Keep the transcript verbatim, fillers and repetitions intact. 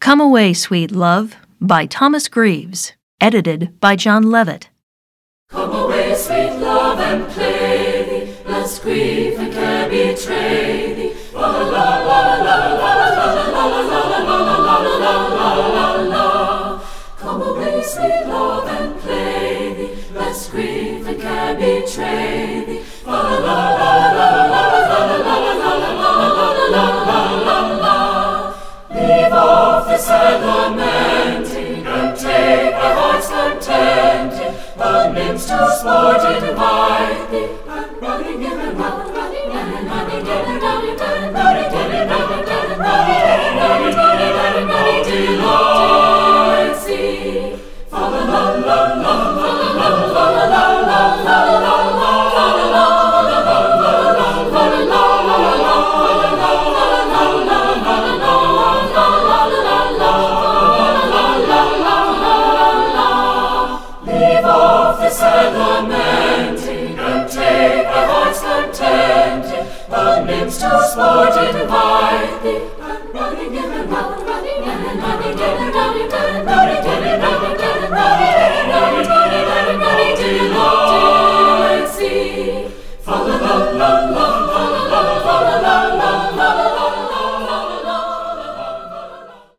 Come Away, Sweet Love by Thomas Greaves, edited by John Levitt. Come away, sweet love, and play thee, lest grief and care betray thee. La la la la la la la la la la la la la la. Come away, sweet love, and play thee, lest grief and care betray thee. La la la la la la la la la la la. Leave off the sad lamenting, and take thy heart's contenting. The nymphs to sport invite thee, and running in and out, running in and running in and running in and running in and running in and running in and running in and running delights thee. Fa la la la la la la la la la la la la. Sad lamenting, and take thy heart's contenting. The nymphs to sport invite thee.